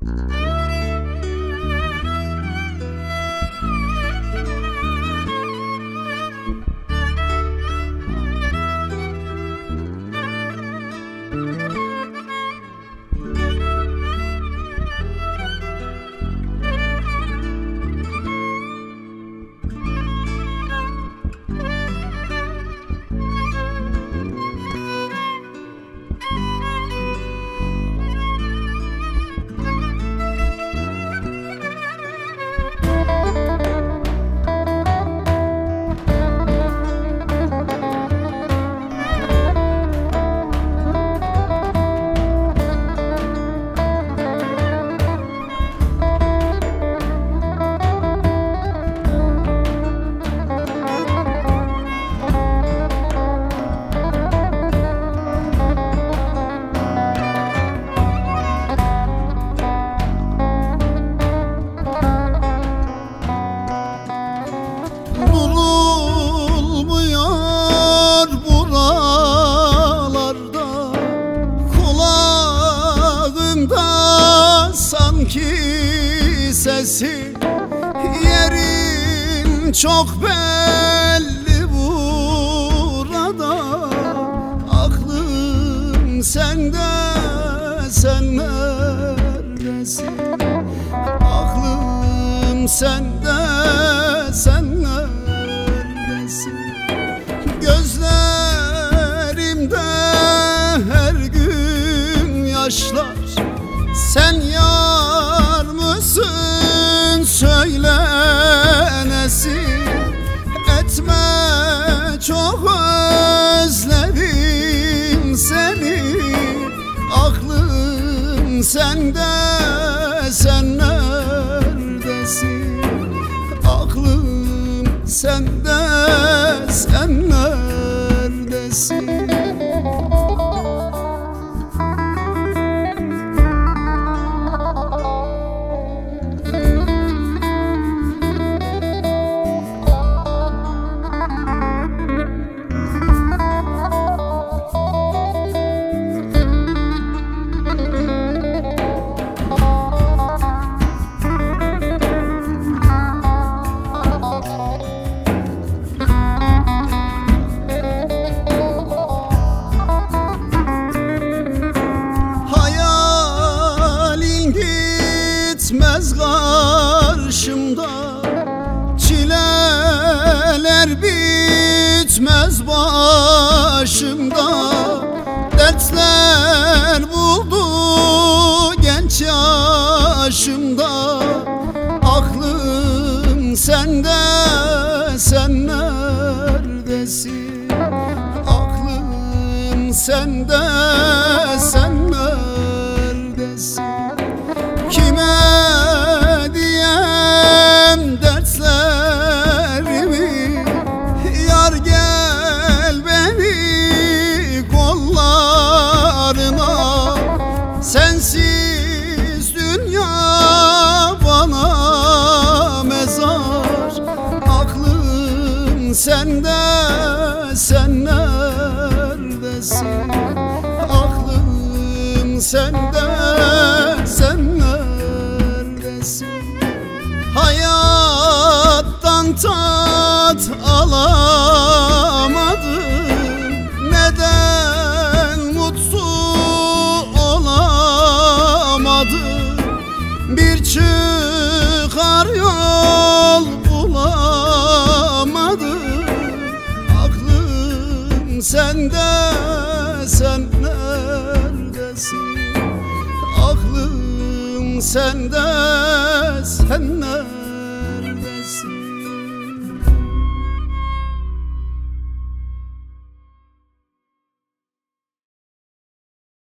Sesi yerin çok belli burada. Aklım sende, sen neredesin? Aklım sende, sen neredesin? Gözlerimde her gün yaşlar. Sen yar mısın? Söylenesi etme, çok özledim seni. Aklım sende, sen neredesin? Aklım sende, sen neredesin? Gitmez karşımda, çileler bitmez başımda. Dertler buldu genç yaşımda. Aklım sende, sen neredesin? Aklım sende, sen neredesin? Kime diyem dertlerimi? Yar gel beni kollarına. Sensiz dünya bana mezar. Aklım sende, sen neredesin? Aklım sende, sen neredesin? Hayattan tat alamadım. Neden mutlu olamadım? Bir çıkar yol bulamadım. Aklım sende, sen neredesin? Aklım sende, sen neredesin?